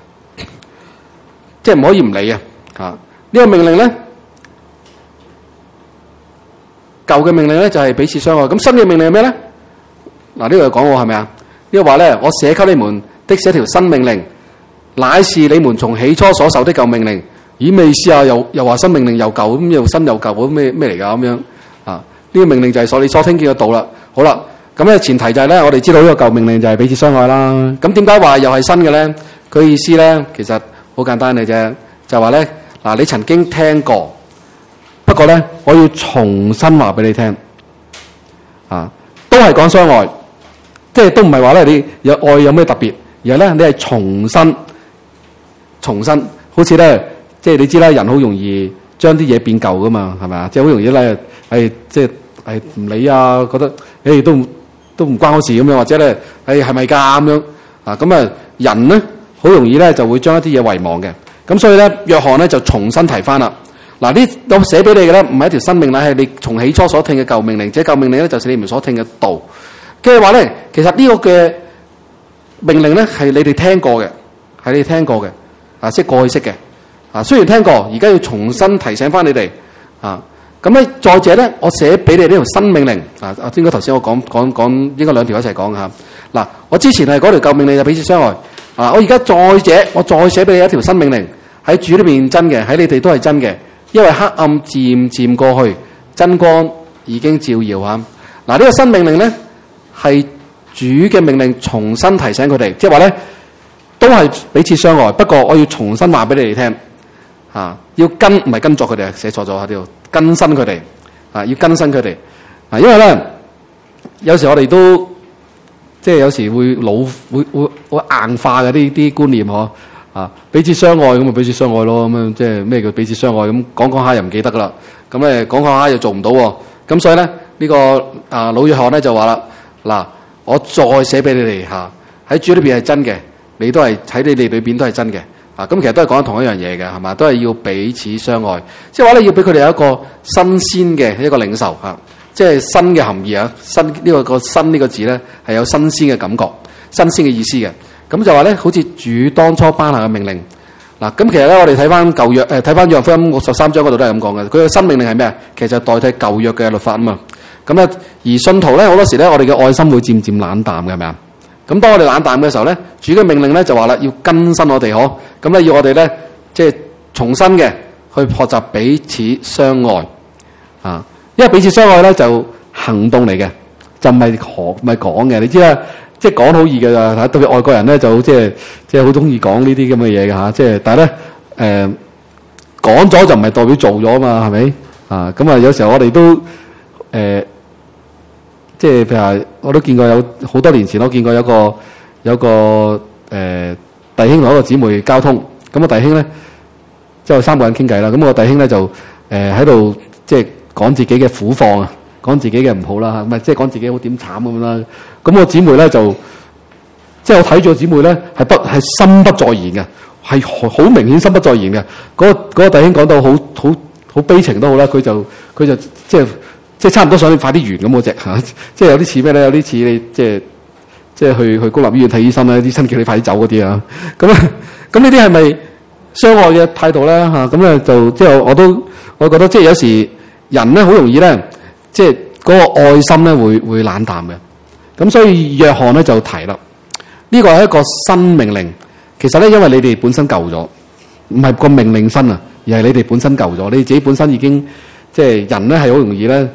即係唔可以唔理嘅。呢個命令咧，舊嘅命令咧就係彼此相愛。咁新嘅命令係咩咧？嗱，呢個講過係咪啊？呢個話咧，我寫給你們的是一條新命令，乃是你們從起初所受的舊命令。咦，咩意思啊？又話新命令又舊，咁又新又舊，咩嚟㗎？咁樣呢個命令就係你所聽見嘅道啦。好啦，咁咧前提就係咧，我哋知道呢個舊命令就係彼此相愛啦。咁點解話又係新嘅咧？佢意思咧其實好簡單嘅啫，就話咧嗱，你曾經聽過，不過咧我要重新話俾你聽，都係講相愛， 即係都唔係話咧你有愛有咩特別，而係咧你係重新，好似咧即係你知啦，人好容易將啲嘢變舊噶嘛，係咪啊？即係好容易咧即係唔理啊，覺得都唔關我事咁樣，或者咧係咪㗎咁樣啊？咁啊人咧好容易咧就會將一啲嘢遺忘嘅。咁所以咧約翰咧就重新提翻啦。嗱，呢我寫俾你嘅咧唔係一條新命令，係你從起初所聽嘅舊命令。這舊命令咧就是你們所聽嘅道。即係話咧，其實呢個嘅命令咧係你哋聽過嘅，啊，即係過去式嘅。啊，雖然聽過，而家要重新提醒翻你哋。啊，咁咧再者咧，我寫俾你呢條新命令。啊，應該頭先我講應該兩條一齊講嚇。嗱，我之前係嗰條舊命令就彼此相愛。啊，我而家我再寫俾你一條新命令，喺主裏面真嘅，喺你哋都係真嘅。因為黑暗漸漸過去，真光已經照耀嚇。嗱，呢個新命令咧係主嘅命令，重新提醒佢哋，即係話咧都係彼此相愛。不過我要重新話俾你哋聽，要唔係跟作佢哋，寫錯咗喺呢度，更新佢哋，要更新佢哋。因為咧有時我哋都即係有時會會硬化嘅啲觀念嗬。彼此相愛咁咪彼此相愛咯，咁樣即係咩叫彼此相愛？咁講下又唔記得噶啦，咁咧講下又做唔到喎。咁所以咧呢個老約翰咧就話啦，嗱，我再寫俾你哋喺主裏邊係真嘅，你都係喺你哋裏邊都係真嘅。咁其實都係講緊同一樣嘢嘅，係嘛？都係要彼此相愛，即係話咧要俾佢哋有一個新鮮嘅一個領受即係新嘅含義啊。新呢個新呢個字咧係有新鮮嘅感覺、新鮮嘅意思嘅。咁就話咧，好似主當初頒下嘅命令。嗱，咁其實咧，我哋睇翻舊約，睇翻約翰福音13章嗰度都係咁講嘅。佢嘅新命令係咩啊？其實就代替舊約嘅律法啊嘛。咁咧，而信徒咧好多時咧，我哋嘅愛心會漸漸冷淡嘅，係咪啊？咁當我哋冷淡嘅時候咧，主嘅命令咧就話啦，要更新我哋嗬。咁咧要我哋咧即係重新嘅去學習彼此相愛啊。因為彼此相愛咧就行動嚟嘅，就唔係講嘅。你知啦。即係講好易嘅咋，特別外國人咧就即係好中意講呢啲咁嘅嘢嘅嚇。即係但係咧講咗就唔係代表做咗嘛，係咪啊？咁啊有時候我哋都即係譬如話我都見過有好多年前我見過有個弟兄同一個姊妹交通，咁個弟兄咧即係3個人傾偈啦。咁個弟兄咧就喺度即係講自己嘅苦況啊。講自己嘅唔好啦，咁即係講自己好點慘咁樣啦。咁個姊妹咧就即係我睇住個姊妹咧係心不在焉嘅，係好明顯心不在焉嘅。嗰個弟兄講到好悲情都好啦，佢就即係差唔多想你快啲完咁嗰隻嚇，即係有啲似咩咧？有啲似你即係去公立醫院睇醫生咧，醫生叫你快啲走嗰啲啊。咁呢啲係咪相愛嘅態度咧嚇？咁咧就即係我覺得即係有時人咧好容易咧。即係嗰個愛心咧會冷淡嘅，咁所以約翰咧就提啦，呢個係一個新命令。其實咧，因為你哋本身舊咗，唔係個命令新啊，而係你哋本身舊咗，你自己本身已經即係人咧係好容易咧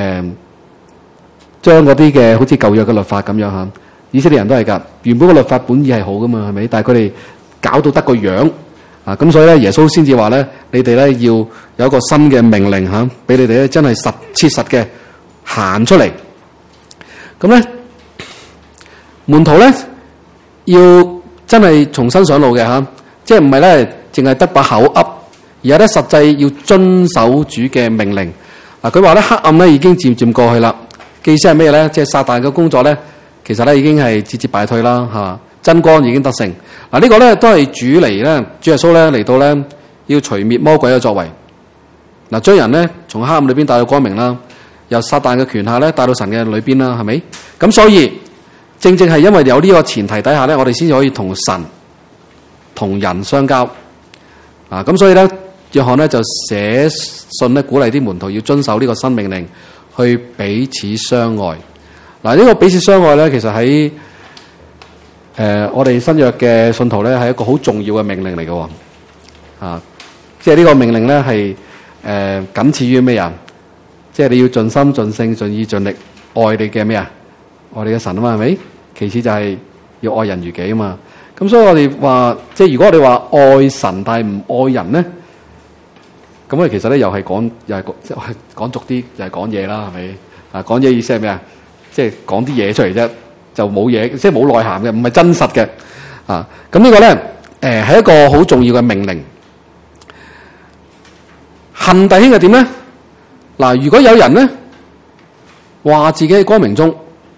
將嗰啲嘅好似舊約嘅律法咁樣嚇，以色列人都係㗎。原本個律法本意係好噶嘛，係咪？但係佢哋搞到得個樣啊，咁所以咧耶穌先至話咧，你哋咧要有一個新嘅命令嚇，俾你哋咧真係切實嘅行出嚟。咁咧門徒咧要真係重新上路嘅嚇，即係唔係咧淨係得把口噏，而係咧實際要遵守主嘅命令。嗱，佢話咧黑暗咧已經漸漸過去啦，意思係咩咧？即係撒旦嘅工作咧，其實咧已經係節節敗退啦，係嘛？真光已經得勝。嗱，呢個咧都係主嚟咧，主耶穌咧嚟到咧要除滅魔鬼嘅作為。嗱，將人咧從黑暗裏邊帶到光明啦，由撒旦嘅權下咧帶到神嘅裏邊啦，係咪？咁所以正係因為有呢個前提底下咧，我哋先至可以同神同人相交。咁所以咧，約翰咧就寫信咧鼓勵啲門徒要遵守呢個新命令，去彼此相愛。嗱，呢個彼此相愛咧，其實喺我哋新約嘅信徒咧係一個好重要嘅命令嚟嘅。即係呢個命令咧係僅次於咩人？即係你要盡心盡性盡意盡力愛你嘅咩啊？愛你嘅神啊嘛，係咪？其次就係要愛人如己啊嘛。咁所以我哋話，即係如果我哋話愛神但係唔愛人咧，咁我哋其實咧又係講俗啲，又係講嘢啦，係咪？講嘢意思係咩啊？即係講啲嘢出嚟啫， 就冇嘢，即係冇內涵嘅，唔係真實嘅啊。咁呢個咧係一個好重要嘅命令。恨弟兄係點咧？嗱，如果有人咧話自己喺光明中，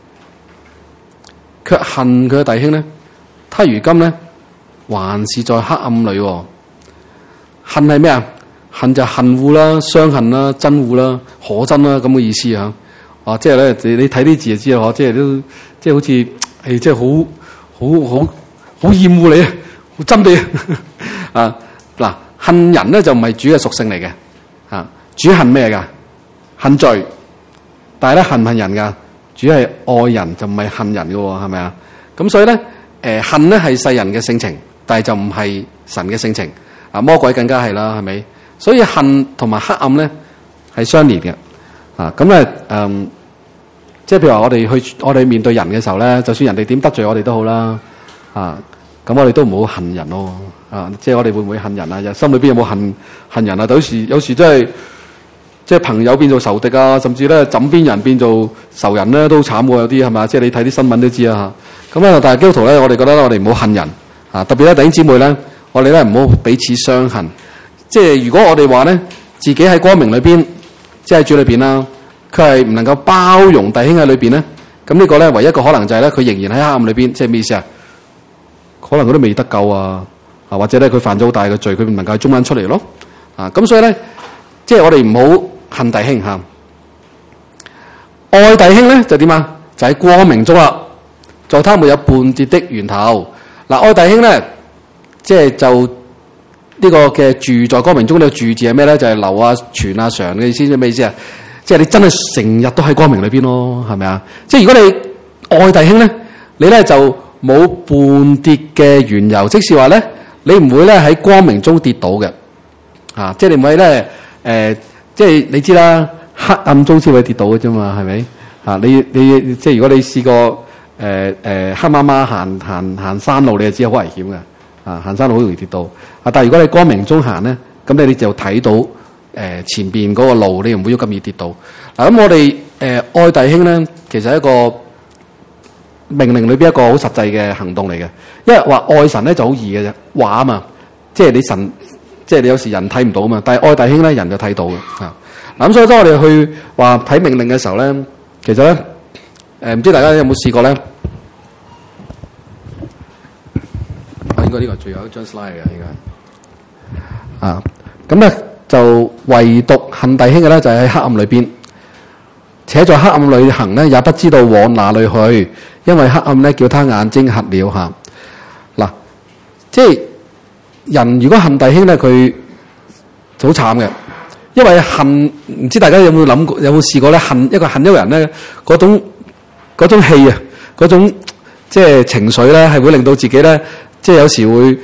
卻恨佢嘅弟兄咧，他如今咧還是在黑暗裏。恨係咩啊？恨就恨惡啦、傷恨啦、憎惡啦、可憎啦咁嘅意思啊！啊，即係咧，你睇啲字就知啦，即係都即係好似係即係好厭惡你啊，好憎你啊！嗱，恨人咧就唔係主嘅屬性嚟嘅啊！主恨咩㗎？恨罪，但係咧恨唔恨人㗎？主係愛人就唔係恨人嘅喎，係咪啊？咁所以咧恨咧係世人嘅性情，但係就唔係神嘅性情啊！魔鬼更加係啦，係咪？所以恨同埋黑暗咧係相連嘅啊！咁咧即係譬如話我哋面對人嘅時候咧，就算人哋點得罪我哋都好啦啊！咁我哋都唔好恨人咯啊！即係我哋會唔會恨人啊？心裏邊有冇恨人啊？有時真係即係朋友變做仇敵啊，甚至咧枕邊人變做仇人咧，都慘喎！有啲係嘛？即係你睇啲新聞都知啊嚇！咁咧，但係基督徒咧，我哋覺得我哋唔好恨人啊！特別咧弟兄姊妹咧，我哋咧唔好彼此相恨。即係如果我哋話咧，自己喺光明裏邊，即係主裏邊啦，佢係唔能夠包容弟兄喺裏邊咧，咁呢個咧唯一一個可能就係咧，佢仍然喺黑暗裏邊，即係咩意思啊？可能佢都未得救啊，或者咧佢犯咗好大嘅罪，佢唔能夠喺中間出嚟咯。啊，咁所以咧，即係我哋唔好恨弟兄嚇，愛弟兄咧就點啊？就喺光明中啦，在他沒有絆跌的源頭。嗱，愛弟兄咧，即係就。呢個嘅住在光明中呢個住字係咩咧？就係留啊、存啊、常嘅意思，咩意思啊？即係你真係成日都喺光明裏邊咯，係咪啊？即係如果你愛弟兄咧，你咧就冇絆跌嘅緣由，即是話咧，你唔會咧喺光明中跌倒嘅啊！即係你唔會咧即係你知啦，黑暗中先會跌倒嘅啫嘛，係咪啊？你即係如果你試過黑麻麻行山路，你就知好危險嘅。啊，行山路好容易跌到啊！但係如果你光明中行咧，咁你就睇到前邊嗰個路，你唔會咁易跌到。嗱，咁我哋愛弟兄咧，其實係一個命令裏邊一個好實際嘅行動嚟嘅。因為話愛神咧就好易嘅啫，話啊嘛，即係你神，即係你有時人睇唔到啊嘛，但係愛弟兄咧，人就睇到嘅啊。嗱，咁所以當我哋去話睇命令嘅時候咧，其實咧唔知大家有冇試過咧？呢個最後一張 slide 嘅應該啊，咁咧就唯獨恨弟兄嘅咧就係喺黑暗裏邊，且在黑暗裏行咧，也不知道往哪裏去，因為黑暗咧叫他眼睛瞎了嚇。嗱，即係人如果恨弟兄咧，佢就好慘嘅，因為恨唔知大家有冇諗過，有冇試過咧？恨一個人咧，嗰種氣啊，嗰種即係情緒咧，係會令到自己咧。即係有時會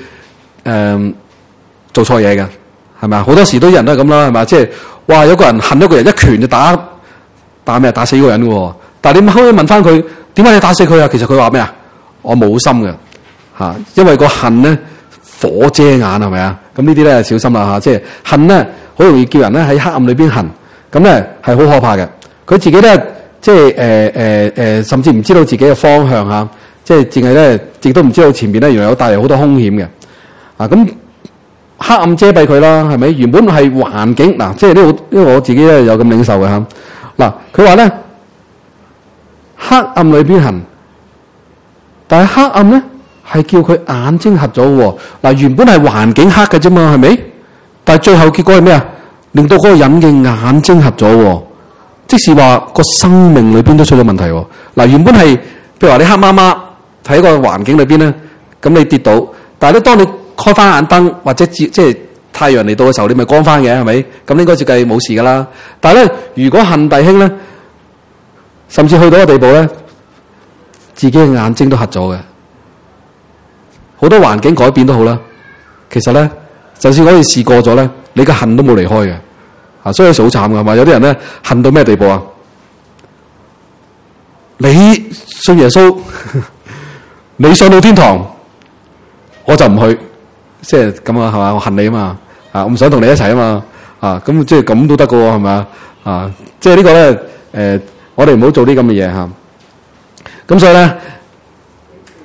做錯嘢嘅，係咪啊？好多時都有人都係咁啦，係咪？即係哇，有個人恨一個人，一拳就打咩？打死個人嘅喎。但係你可以問翻佢，點解你打死佢啊？其實佢話咩啊？我冇心嘅嚇，因為個恨咧火遮眼，係咪啊？咁呢啲咧小心啦嚇，即係恨咧好容易叫人咧喺黑暗裏邊恨，咁咧係好可怕嘅。佢自己咧即係甚至唔知道自己嘅方向嚇。即係淨係咧，亦都唔知道前面咧，原來有帶嚟好多兇險嘅。啊，咁黑暗遮蔽佢啦，係咪？原本係環境嗱，即係呢個，因為我自己咧有咁領受嘅嚇。嗱，佢話咧黑暗裏邊行，但係黑暗咧係叫佢眼睛瞎咗喎。嗱，原本係環境黑嘅啫嘛，係咪？但係最後結果係咩啊？令到嗰個人嘅眼睛瞎咗喎，即是話個生命裏邊都出咗問題喎。嗱，原本係譬如話你黑媽媽。喺個環境裏邊咧，咁你跌倒，但係咧當你開翻眼燈或者即係太陽嚟到嘅時候，你咪光翻嘅，係咪？咁應該照計冇事噶啦。但係咧，如果恨弟兄咧，甚至去到個地步咧，自己嘅眼睛都瞎咗嘅，好多環境改變都好啦。其實咧，就算嗰件事過咗咧，你嘅恨都冇離開嘅，啊，所以好慘噶嘛。有啲人咧恨到咩地步啊？你信耶穌。你上到天堂，我就唔去，即係咁啊，係嘛？我恨你啊嘛，啊，我唔想同你一齊啊嘛，啊，咁即係咁都得㗎喎，係咪啊？即係呢個咧，我哋唔好做啲咁嘅嘢嚇。咁所以咧，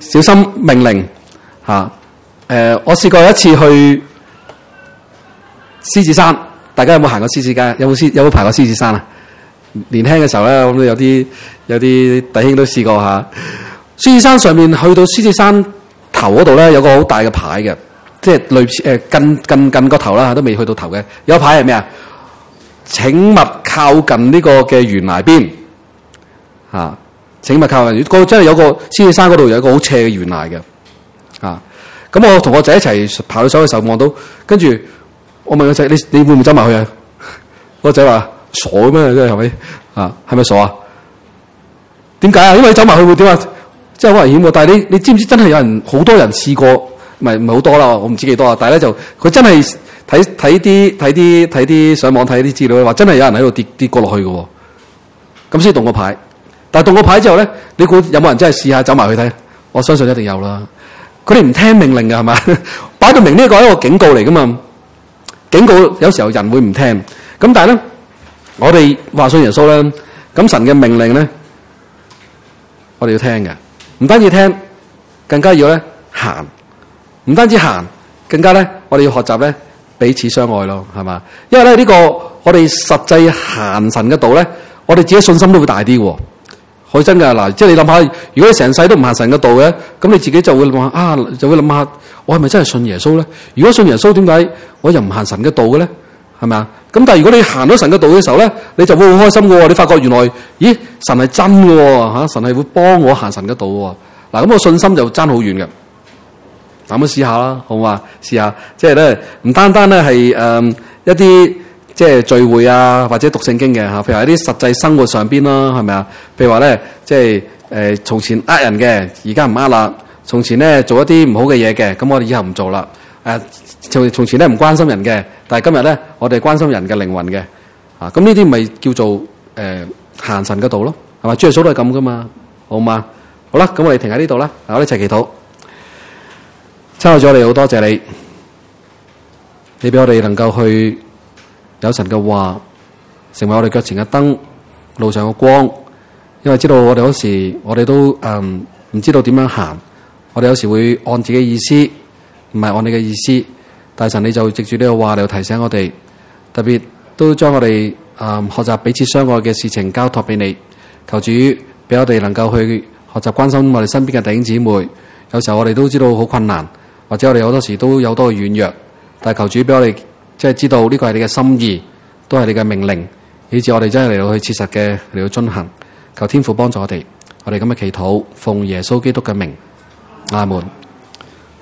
小心命令嚇。我試過一次去獅子山，大家有冇行過獅子街？有冇爬過獅子山啊？年輕嘅時候咧，咁都有啲弟兄都試過嚇。獅子山上面去到獅子山頭嗰度咧，有個好大嘅牌嘅，即係類似近個頭啦，都未去到頭嘅。有牌係咩啊？請勿靠近呢個嘅懸崖邊嚇。請勿靠近，真係有個獅子山嗰度有一個好斜嘅懸崖嘅嚇。咁我同我仔一齊爬到上嘅時候望到，跟住我問個仔：你會唔會走埋去啊？個仔話：傻咩？真係係咪啊？係咪傻啊？點解啊？因為你走埋去會點啊？真係好危險喎！但係你知唔知真係有人好多人試過？唔係好多啦，我唔知幾多啊。但係咧就佢真係睇啲上網睇啲資料話，真係有人喺度跌過落去嘅喎。咁先動個牌，但係動個牌之後咧，你估有冇人真係試下走埋去睇？我相信一定有啦。佢哋唔聽命令㗎係嘛？擺到明呢個係一個警告嚟㗎嘛。警告有時候人會唔聽，咁但係咧，我哋話信耶穌咧，咁神嘅命令咧，我哋要聽嘅，唔單止聽，更加要咧行，唔單止行，更加咧，我哋要學習咧彼此相愛咯，係嘛？因為咧呢個我哋實際行神嘅道咧，我哋自己信心都會大啲喎。可真㗎嗱，即係你諗下，如果你成世都唔行神嘅道嘅，咁你自己就會諗啊，就會諗下，我係咪真係信耶穌咧？如果信耶穌，點解我又唔行神嘅道嘅咧？係咪啊？咁但係如果你行到神嘅道嘅時候咧，你就會好開心嘅喎。你發覺原來，咦，神係真嘅喎嚇，神係會幫我行神嘅道喎。嗱，咁我信心就爭好遠嘅。嗱，咁試下啦，好嘛？試下，即係咧，唔單單咧係一啲。即係聚會啊，或者讀聖經嘅嚇，譬如喺啲實際生活上邊啦，係咪啊？譬如話咧，即係從前呃人嘅，而家唔呃啦；從前咧做一啲唔好嘅嘢嘅，咁我哋以後唔做啦。從前咧唔關心人嘅，但係今日咧我哋關心人嘅靈魂嘅。啊，咁呢啲咪叫做行神嘅道咯，係嘛？主耶穌都係咁噶嘛，好嘛？好啦，咁我哋停喺呢度啦，我哋一齊祈禱。親愛咗你，好多謝你，你俾我哋能夠去。有神嘅話，成為我哋腳前嘅燈，路上嘅光。因為知道我哋嗰時，我哋都唔知道點樣行。我哋有時會按自己嘅意思，唔係按你嘅意思。但神你就藉住呢個話嚟提醒我哋，特別都將我哋學習彼此相愛嘅事情交託俾你。求主俾我哋能夠去學習關心我哋身邊嘅弟兄姊妹。有時候我哋都知道好困難，或者我哋好多時都有多軟弱，但係求主俾我哋。即係知道呢個係你嘅心意，都係你嘅命令，以致我哋真係嚟到去切實嘅嚟到遵行。求天父幫助我哋，我哋咁嘅祈禱，奉耶穌基督嘅名，阿門。